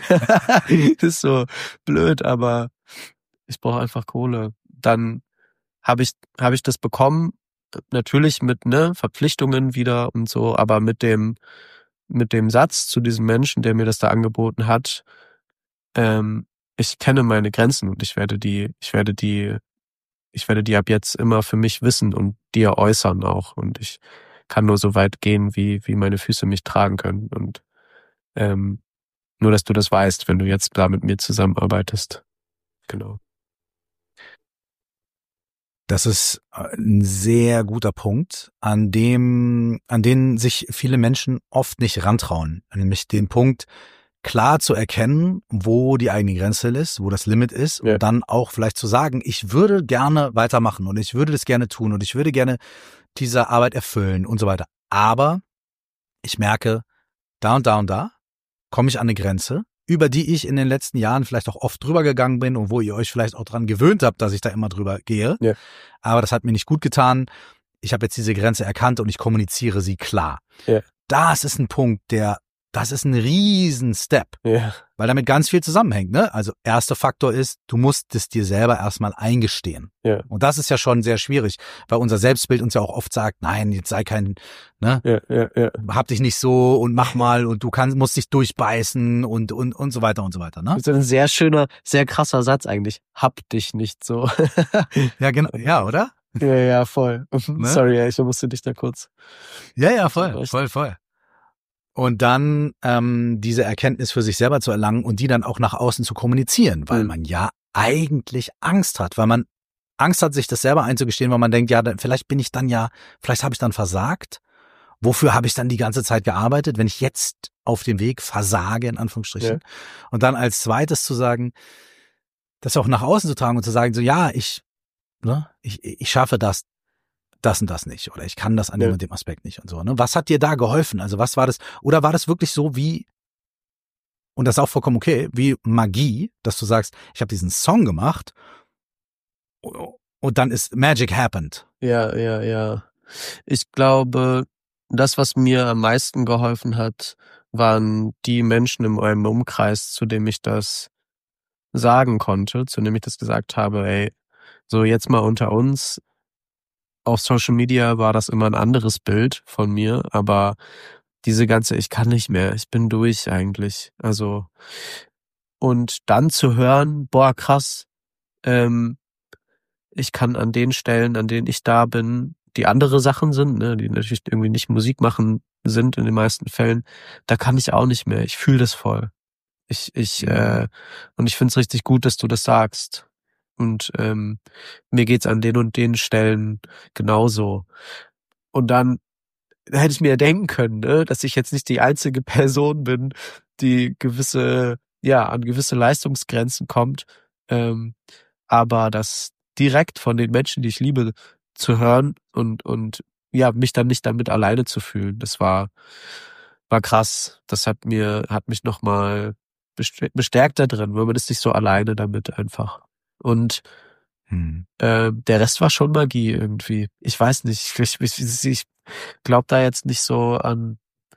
ist so blöd, aber ich brauche einfach Kohle. Dann habe ich, habe ich das bekommen, natürlich mit ne Verpflichtungen wieder und so, aber mit dem, mit dem Satz zu diesem Menschen, der mir das da angeboten hat, ähm, ich kenne meine Grenzen und ich werde die, ich werde die, ich werde die ab jetzt immer für mich wissen und dir äußern auch. Und ich kann nur so weit gehen, wie, wie meine Füße mich tragen können. Und ähm, nur, dass du das weißt, wenn du jetzt da mit mir zusammenarbeitest. Genau. Das ist ein sehr guter Punkt, an dem, an den sich viele Menschen oft nicht rantrauen. Nämlich den Punkt, klar zu erkennen, wo die eigene Grenze ist, wo das Limit ist, Ja. und dann auch vielleicht zu sagen, ich würde gerne weitermachen und ich würde das gerne tun und ich würde gerne diese Arbeit erfüllen und so weiter. Aber ich merke, da und da und da komme ich an eine Grenze, über die ich in den letzten Jahren vielleicht auch oft drüber gegangen bin und wo ihr euch vielleicht auch dran gewöhnt habt, dass ich da immer drüber gehe. Ja. Aber das hat mir nicht gut getan. Ich habe jetzt diese Grenze erkannt und ich kommuniziere sie klar. Ja. Das ist ein Punkt, der das ist ein riesen Step, Ja. weil damit ganz viel zusammenhängt, ne? Also erster Faktor ist, du musst es dir selber erstmal eingestehen. Ja. Und das ist ja schon sehr schwierig, weil unser Selbstbild uns ja auch oft sagt, nein, jetzt sei kein, ne? Ja, ja, ja. Hab dich nicht so und mach mal und du kannst, musst dich durchbeißen und, und, und so weiter und so weiter, ne? Das ist ein sehr schöner, sehr krasser Satz eigentlich. Hab dich nicht so. Ja, genau, ja, oder? Ja, ja, voll. Ne? Sorry, ja, ich musste dich da kurz. Ja, ja, voll, Echt? voll, voll. Und dann ähm, diese Erkenntnis für sich selber zu erlangen und die dann auch nach außen zu kommunizieren, weil Mhm. man ja eigentlich Angst hat, weil man Angst hat, sich das selber einzugestehen, weil man denkt, ja, dann, vielleicht bin ich dann ja, vielleicht habe ich dann versagt. Wofür habe ich dann die ganze Zeit gearbeitet, wenn ich jetzt auf dem Weg versage, in Anführungsstrichen? Ja. Und dann als zweites zu sagen, das auch nach außen zu tragen und zu sagen, so ja, ich, ne, ich, ich schaffe das, das und das nicht oder ich kann das an Ja. dem und dem Aspekt nicht und so. Ne? Was hat dir da geholfen? Also was war das? Oder war das wirklich so wie, und das ist auch vollkommen okay, wie Magie, dass du sagst, ich habe diesen Song gemacht und dann ist Magic happened. Ja, ja, ja. Ich glaube, das, was mir am meisten geholfen hat, waren die Menschen in meinem Umkreis, zu dem ich das sagen konnte, zu dem ich das gesagt habe, ey, so jetzt mal unter uns. Auf Social Media war das immer ein anderes Bild von mir, aber diese ganze, ich kann nicht mehr, ich bin durch eigentlich. Also, und dann zu hören, boah, krass, ähm, ich kann an den Stellen, an denen ich da bin, die andere Sachen sind, ne, die natürlich irgendwie nicht Musik machen sind in den meisten Fällen, da kann ich auch nicht mehr. Ich fühle das voll. Ich, ich, Mhm. äh, und ich find's richtig gut, dass du das sagst. Und ähm, mir geht's an den und den Stellen genauso. Und dann hätte ich mir denken können, ne, dass ich jetzt nicht die einzige Person bin, die gewisse, ja, an gewisse Leistungsgrenzen kommt, ähm, aber das direkt von den Menschen, die ich liebe, zu hören und und ja, mich dann nicht damit alleine zu fühlen, das war war krass. Das hat mir hat mich nochmal bestärkt da drin, weil man ist nicht so alleine damit einfach. Und Hm. äh, der Rest war schon Magie irgendwie. Ich weiß nicht, ich, ich, ich glaube da jetzt nicht so an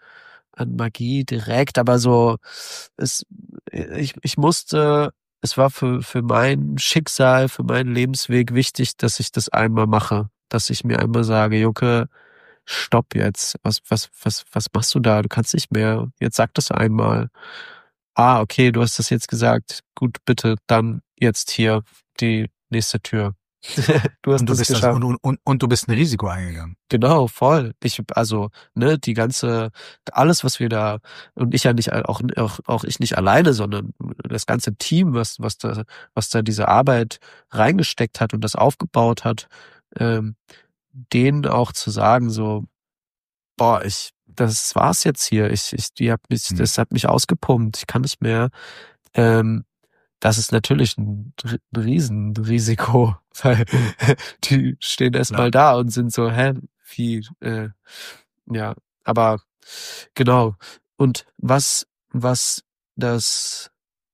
an Magie direkt, aber so es ich ich musste, es war für für mein Schicksal, für meinen Lebensweg wichtig, dass ich das einmal mache, dass ich mir einmal sage, Jucke, stopp jetzt. Was was was was machst du da? Du kannst nicht mehr. Jetzt sag das einmal. Ah, okay, du hast das jetzt gesagt. Gut, bitte, dann jetzt hier die nächste Tür. Du hast Und du das bist das, geschafft. und, und, und du bist ein Risiko eingegangen. Genau, voll. Ich, also, ne, die ganze, alles, was wir da, und ich ja nicht, auch, auch, auch ich nicht alleine, sondern das ganze Team, was, was da, was da diese Arbeit reingesteckt hat und das aufgebaut hat, ähm, denen auch zu sagen, so, boah, ich, das war's jetzt hier. Ich, ich, die hat mich, Hm. das hat mich ausgepumpt. Ich kann nicht mehr. Ähm, das ist natürlich ein R- Riesenrisiko, weil die stehen erstmal da und sind so, hä, wie, äh, ja, aber genau. Und was, was das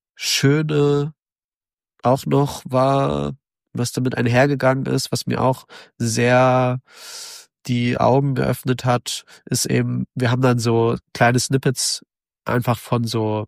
Schöne auch noch war, was damit einhergegangen ist, was mir auch sehr die Augen geöffnet hat, ist eben, wir haben dann so kleine Snippets einfach von so,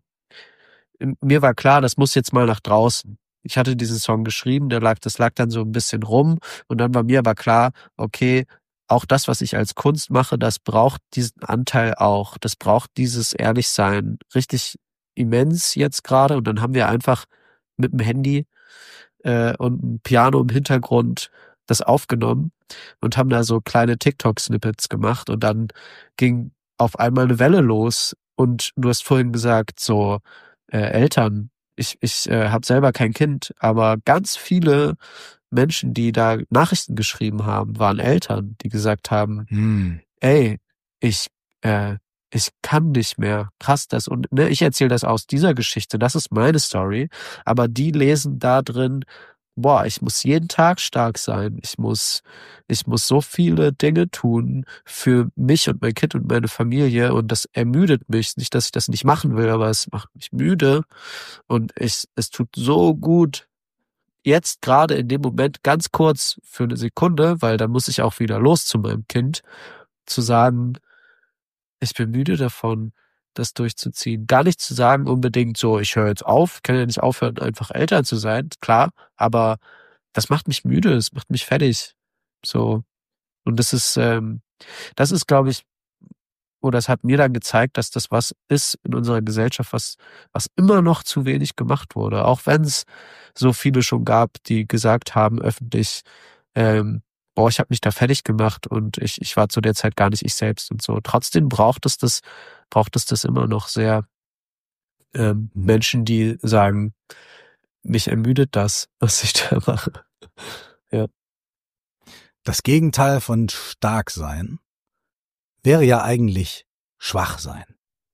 mir war klar, das muss jetzt mal nach draußen. Ich hatte diesen Song geschrieben, der lag, das lag dann so ein bisschen rum und dann war mir aber klar, okay, auch das, was ich als Kunst mache, das braucht diesen Anteil auch. Das braucht dieses Ehrlichsein richtig immens jetzt gerade und dann haben wir einfach mit dem Handy äh, und ein Piano im Hintergrund das aufgenommen und haben da so kleine TikTok-Snippets gemacht und dann ging auf einmal eine Welle los und du hast vorhin gesagt, so äh, Eltern, ich, ich äh, habe selber kein Kind, aber ganz viele Menschen, die da Nachrichten geschrieben haben, waren Eltern, die gesagt haben, Hm. ey, ich, äh, ich kann nicht mehr. Krass das. Und ne, ich erzähle das aus dieser Geschichte, das ist meine Story, aber die lesen da drin, boah, ich muss jeden Tag stark sein. Ich muss, ich muss so viele Dinge tun für mich und mein Kind und meine Familie und das ermüdet mich. Nicht, dass ich das nicht machen will, aber es macht mich müde und ich, es tut so gut, jetzt gerade in dem Moment ganz kurz für eine Sekunde, weil dann muss ich auch wieder los zu meinem Kind, zu sagen, ich bin müde davon. das durchzuziehen. Gar nicht zu sagen unbedingt so, ich höre jetzt auf, kann ja nicht aufhören, einfach älter zu sein, klar, aber das macht mich müde, es macht mich fertig. So. Und das ist, ähm, das ist, glaube ich, oder es hat mir dann gezeigt, dass das was ist in unserer Gesellschaft, was, was immer noch zu wenig gemacht wurde. Auch wenn es so viele schon gab, die gesagt haben öffentlich, ähm, boah, ich habe mich da fertig gemacht und ich, ich war zu der Zeit gar nicht ich selbst und so. Trotzdem braucht es das, braucht es das immer noch sehr, ähm, Menschen, die sagen, mich ermüdet das, was ich da mache. Ja. Das Gegenteil von stark sein wäre ja eigentlich schwach sein.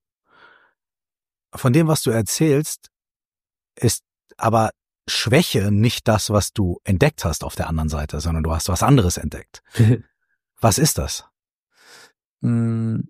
Von dem, was du erzählst, ist aber Schwäche nicht das, was du entdeckt hast auf der anderen Seite, sondern du hast was anderes entdeckt. Was ist das? Zum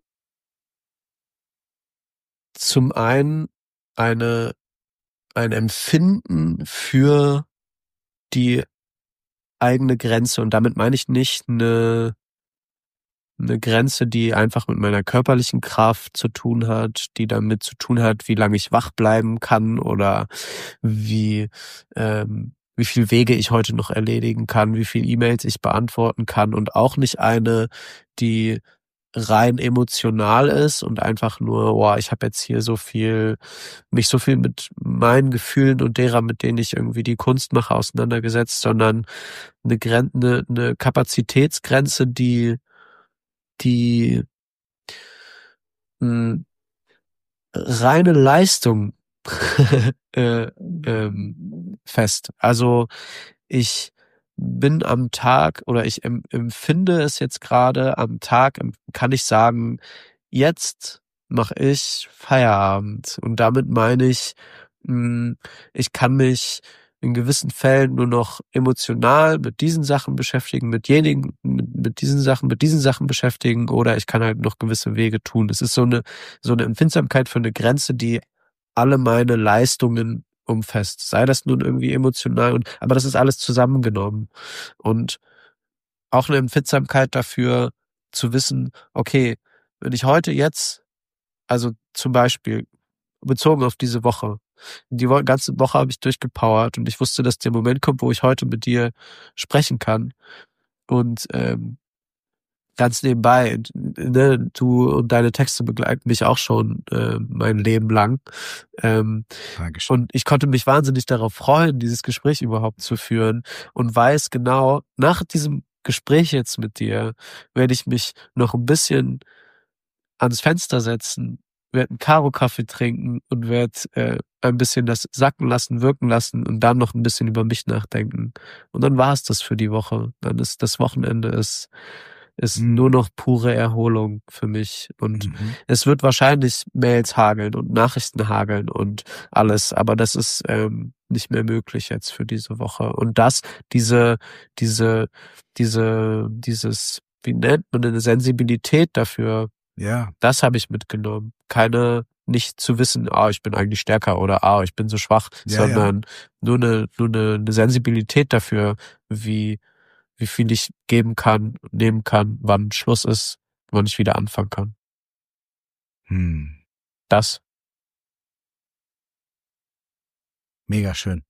einen eine, ein Empfinden für die eigene Grenze. Und damit meine ich nicht eine, eine Grenze, die einfach mit meiner körperlichen Kraft zu tun hat, die damit zu tun hat, wie lange ich wach bleiben kann oder wie, ähm, wie viel Wege ich heute noch erledigen kann, wie viel E-Mails ich beantworten kann und auch nicht eine, die rein emotional ist und einfach nur, boah, ich habe jetzt hier so viel, mich so viel mit meinen Gefühlen und derer, mit denen ich irgendwie die Kunst mache, auseinandergesetzt, sondern eine Grenze, eine, eine Kapazitätsgrenze, die, die mh, reine Leistung äh, ähm, fest. Also ich bin am Tag oder ich empfinde es jetzt gerade am Tag, kann ich sagen, jetzt mache ich Feierabend. Und damit meine ich, ich kann mich in gewissen Fällen nur noch emotional mit diesen Sachen beschäftigen, mit jenigen, mit, mit diesen Sachen, mit diesen Sachen beschäftigen, oder ich kann halt noch gewisse Wege tun. Es ist so eine, so eine Empfindsamkeit für eine Grenze, die alle meine Leistungen umfasst. Sei das nun irgendwie emotional, und, aber das ist alles zusammengenommen. Und auch eine Empfindsamkeit dafür zu wissen, okay, wenn ich heute jetzt, also zum Beispiel bezogen auf diese Woche, die ganze Woche habe ich durchgepowert und ich wusste, dass der Moment kommt, wo ich heute mit dir sprechen kann. Und ähm, ganz nebenbei, ne, du und deine Texte begleiten mich auch schon äh, mein Leben lang. Ähm, und ich konnte mich wahnsinnig darauf freuen, dieses Gespräch überhaupt zu führen, und weiß genau, nach diesem Gespräch jetzt mit dir werde ich mich noch ein bisschen ans Fenster setzen, werde einen Karo-Kaffee trinken und werde äh, ein bisschen das sacken lassen, wirken lassen und dann noch ein bisschen über mich nachdenken. Und dann war es das für die Woche. Dann ist das Wochenende ist, ist mhm. nur noch pure Erholung für mich. Und mhm. es wird wahrscheinlich Mails hageln und Nachrichten hageln und alles, aber das ist ähm, nicht mehr möglich jetzt für diese Woche. Und das, diese, diese, diese, dieses, wie nennt man eine Sensibilität dafür, ja, das habe ich mitgenommen. Keine, nicht zu wissen, ah, ich bin eigentlich stärker oder ah, ich bin so schwach, ja, sondern ja. nur eine, nur eine, eine Sensibilität dafür, wie, wie viel ich geben kann, nehmen kann, wann Schluss ist, wann ich wieder anfangen kann. Hm. Das. Mega schön.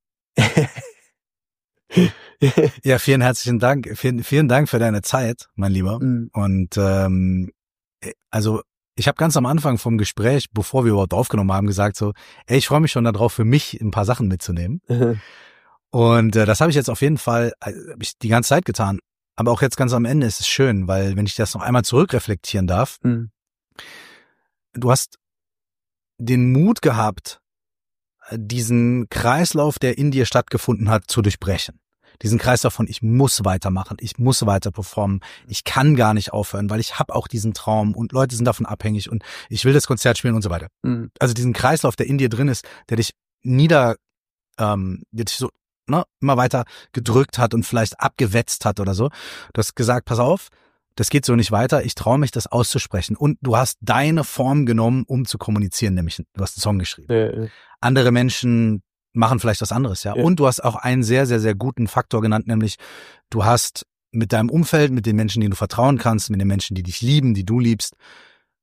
Ja, vielen herzlichen Dank. Vielen, vielen Dank für deine Zeit, mein Lieber. Mhm. Und ähm, also ich habe ganz am Anfang vom Gespräch, bevor wir überhaupt aufgenommen haben, gesagt so, ey, ich freue mich schon darauf, für mich ein paar Sachen mitzunehmen. Mhm. Und äh, das habe ich jetzt auf jeden Fall äh, hab ich die ganze Zeit getan. Aber auch jetzt ganz am Ende ist es schön, weil wenn ich das noch einmal zurückreflektieren darf, mhm. du hast den Mut gehabt, diesen Kreislauf, der in dir stattgefunden hat, zu durchbrechen. Diesen Kreislauf von ich muss weitermachen, ich muss weiter performen, ich kann gar nicht aufhören, weil ich habe auch diesen Traum und Leute sind davon abhängig und ich will das Konzert spielen und so weiter. Mhm. Also diesen Kreislauf, der in dir drin ist, der dich nieder, ähm, der dich so ne, immer weiter gedrückt hat und vielleicht abgewetzt hat oder so. Du hast gesagt, pass auf, das geht so nicht weiter, ich traue mich, das auszusprechen. Und du hast deine Form genommen, um zu kommunizieren, nämlich du hast einen Song geschrieben. Ja, ja. Andere Menschen machen vielleicht was anderes, ja? ja. Und du hast auch einen sehr, sehr, sehr guten Faktor genannt, nämlich du hast mit deinem Umfeld, mit den Menschen, denen du vertrauen kannst, mit den Menschen, die dich lieben, die du liebst,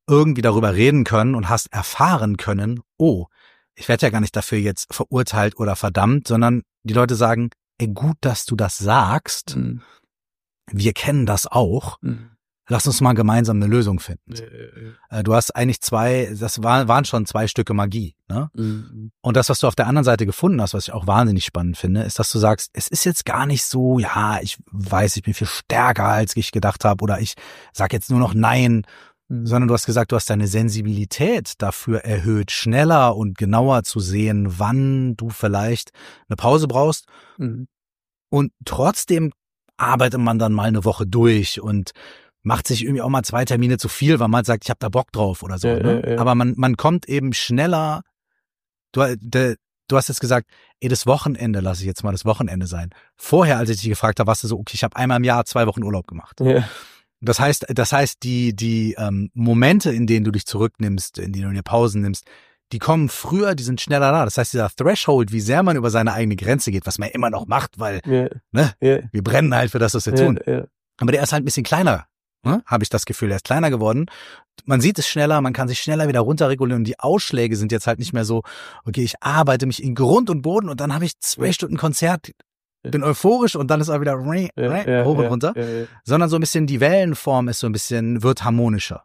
irgendwie darüber reden können und hast erfahren können, oh, ich werde ja gar nicht dafür jetzt verurteilt oder verdammt, sondern die Leute sagen, ey, gut, dass du das sagst. Mhm. Wir kennen das auch. Mhm. Lass uns mal gemeinsam eine Lösung finden. Ja, ja, ja. Du hast eigentlich zwei, das war, waren schon zwei Stücke Magie, ne? Mhm. Und das, was du auf der anderen Seite gefunden hast, was ich auch wahnsinnig spannend finde, ist, dass du sagst, es ist jetzt gar nicht so, ja, ich weiß, ich bin viel stärker, als ich gedacht habe, oder ich sag jetzt nur noch Nein, Mhm. sondern du hast gesagt, du hast deine Sensibilität dafür erhöht, schneller und genauer zu sehen, wann du vielleicht eine Pause brauchst. Mhm. Und trotzdem arbeitet man dann mal eine Woche durch und macht sich irgendwie auch mal zwei Termine zu viel, weil man sagt, ich habe da Bock drauf oder so. Ja, ne? ja, ja. Aber man man kommt eben schneller. Du, de, du hast jetzt gesagt, ey, das Wochenende lasse ich jetzt mal das Wochenende sein. Vorher, als ich dich gefragt habe, warst du so, okay, ich habe einmal im Jahr zwei Wochen Urlaub gemacht. Ja. Das heißt, das heißt, die die ähm, Momente, in denen du dich zurücknimmst, in denen du dir Pausen nimmst, die kommen früher, die sind schneller da. Das heißt, dieser Threshold, wie sehr man über seine eigene Grenze geht, was man immer noch macht, weil Ja. ne, Ja. wir brennen halt für das, was wir Ja. tun. Ja. Aber der ist halt ein bisschen kleiner, ne? Habe ich das Gefühl. Der ist kleiner geworden. Man sieht es schneller, man kann sich schneller wieder runterregulieren. Und die Ausschläge sind jetzt halt nicht mehr so, okay, ich arbeite mich in Grund und Boden und dann habe ich zwei Stunden Konzert, bin euphorisch und dann ist auch wieder Ja. Ja. hoch und Ja. runter. Ja. Ja. Sondern so ein bisschen die Wellenform ist so ein bisschen, wird harmonischer.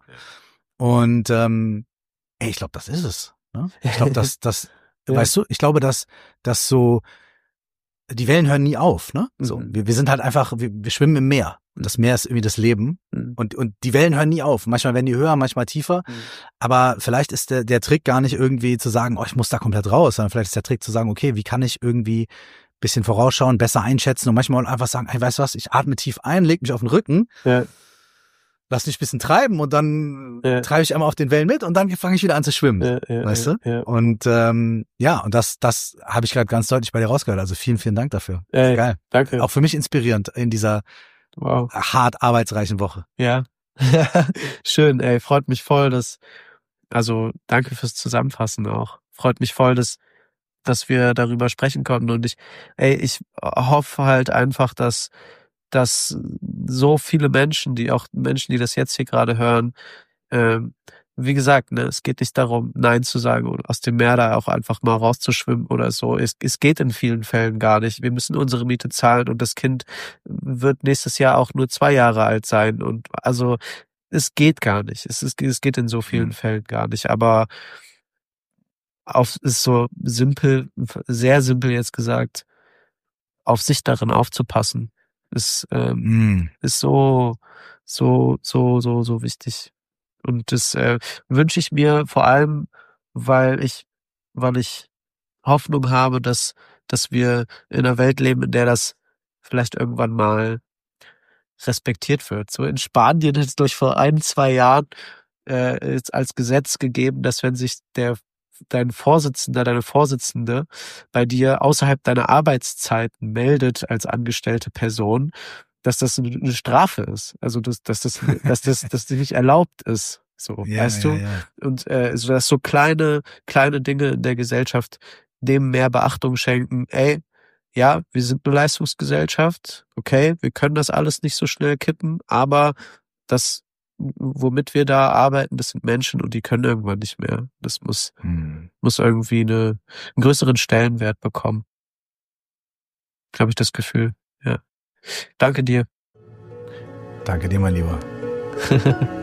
Und ähm, ey, ich glaube, das ist es. Ne? Ich glaube, dass das, Ja. weißt du, ich glaube, dass dass so die Wellen hören nie auf, ne? So, Mhm. wir, wir sind halt einfach, wir, wir schwimmen im Meer. Und das Meer ist irgendwie das Leben. Mhm. Und und die Wellen hören nie auf. Manchmal werden die höher, manchmal tiefer. Mhm. Aber vielleicht ist der der Trick gar nicht irgendwie zu sagen, oh, ich muss da komplett raus, sondern vielleicht ist der Trick zu sagen, okay, wie kann ich irgendwie ein bisschen vorausschauen, besser einschätzen und manchmal einfach sagen, hey, weißt du was, ich atme tief ein, leg mich auf den Rücken, Ja. lass mich ein bisschen treiben und dann Ja. treibe ich einmal auf den Wellen mit und dann fange ich wieder an zu schwimmen. Ja. Ja. Weißt ja. du? Ja. Und ähm, ja, und das das habe ich gerade ganz deutlich bei dir rausgehört. Also vielen, vielen Dank dafür. Ey, Geil. Danke. Auch für mich inspirierend in dieser Wow. hart arbeitsreichen Woche. Ja. Schön, ey, freut mich voll, dass, also danke fürs Zusammenfassen auch. Freut mich voll, dass, dass wir darüber sprechen konnten und ich, ey, ich hoffe halt einfach, dass, dass so viele Menschen, die auch Menschen, die das jetzt hier gerade hören, ähm, wie gesagt, ne, es geht nicht darum, Nein zu sagen und aus dem Meer da auch einfach mal rauszuschwimmen oder so. Es, es geht in vielen Fällen gar nicht. Wir müssen unsere Miete zahlen und das Kind wird nächstes Jahr auch nur zwei Jahre alt sein. Und also es geht gar nicht. Es, ist, es geht in so vielen Mhm. Fällen gar nicht. Aber auf ist so simpel, sehr simpel jetzt gesagt, auf sich darin aufzupassen, ist ähm, Mm. ist so so so so so wichtig. Und das äh, wünsche ich mir vor allem, weil ich, weil ich Hoffnung habe, dass, dass wir in einer Welt leben, in der das vielleicht irgendwann mal respektiert wird. So in Spanien ist durch vor ein, zwei Jahren äh, ist als Gesetz gegeben, dass wenn sich der dein Vorsitzender, deine Vorsitzende bei dir außerhalb deiner Arbeitszeiten meldet als angestellte Person, dass das eine Strafe ist. Also dass, dass das, dass das, dass das nicht erlaubt ist. So, Ja, weißt ja, du? ja. Und äh, so dass so kleine, kleine Dinge in der Gesellschaft dem mehr Beachtung schenken. Ey, ja, wir sind eine Leistungsgesellschaft, okay, wir können das alles nicht so schnell kippen, aber das, womit wir da arbeiten, das sind Menschen und die können irgendwann nicht mehr. Das muss, Mm. muss irgendwie eine, einen größeren Stellenwert bekommen. Habe ich das Gefühl, ja. Danke dir. Danke dir, mein Lieber.